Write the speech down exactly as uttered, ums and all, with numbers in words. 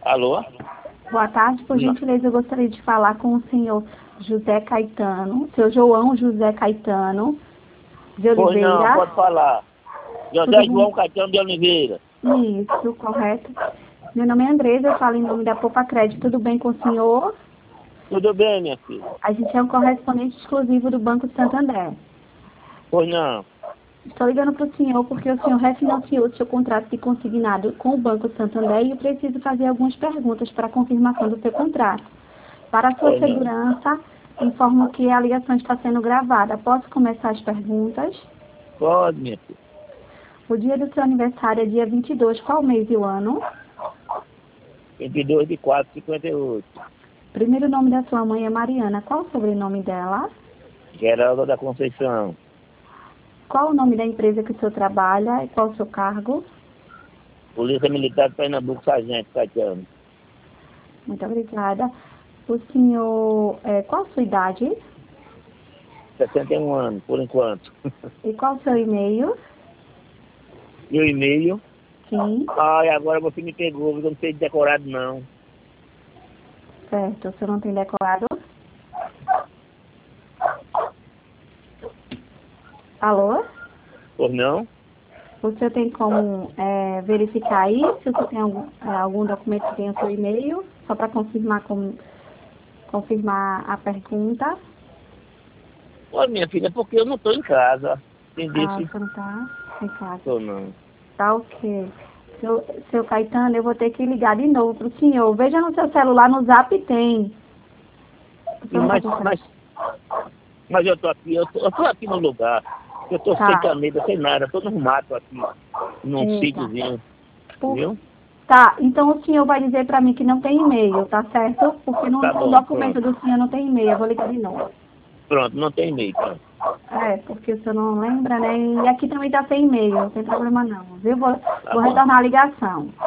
Alô? Boa tarde, por gentileza, eu gostaria de falar com o senhor José Caetano, seu João José Caetano de Pois não, Oliveira. pode falar. José João Caetano de Oliveira. Isso, correto. Meu nome é Andresa, eu falo em nome da Poupa Crédito. Tudo bem com o senhor? Tudo bem, minha filha? A gente é um correspondente exclusivo do Banco Santander. Pois não. Estou ligando para o senhor porque o senhor refinanciou seu contrato de consignado com o Banco Santander e eu preciso fazer algumas perguntas para a confirmação do seu contrato. Para a sua Pois não. segurança, informo que a ligação está sendo gravada. Posso começar as perguntas? Pode, minha filha. O dia do seu aniversário é dia vinte e dois, qual mês e o ano? vinte e dois de quatro de cinquenta e oito. Primeiro nome da sua mãe é Mariana. Qual o sobrenome dela? Geraldo da Conceição. Qual o nome da empresa que o senhor trabalha e qual o seu cargo? Polícia Militar de Pernambuco, Sargento Caetano. Muito obrigada. O senhor, é, qual a sua idade? sessenta e um anos, por enquanto. E qual o seu e-mail? Meu e-mail. Sim, Ai, agora você me pegou, eu não sei de decorado não. certo. O senhor não tem decorado? Alô? Pois não? O senhor tem como é, verificar aí se o senhor tem algum, é, algum documento que tenha o seu e-mail? Só para confirmar, com, confirmar a pergunta. Olha, minha filha, porque eu não estou em casa. Entendeu? Ah, o Se senhor não está em casa. estou não. Tá ok. Seu, seu Caetano, eu vou ter que ligar de novo para o senhor. Veja no seu celular, no Zap tem. O senhor não tá Mas, com mas, mas eu tô aqui, eu tô, eu tô aqui no lugar. Eu tô Tá. sem caneta, sem nada, tô no mato aqui, num Eita. sítiozinho, Por- viu? Tá, então o senhor vai dizer para mim que não tem e-mail, tá certo? Porque no, Tá no bom, documento pronto. do senhor não tem e-mail, eu vou ligar de novo. Pronto, não tem e-mail, tá? É, porque o senhor não lembra, né? E aqui também tá sem e-mail, não tem problema não, viu? Vou, Tá vou bom. retornar a ligação.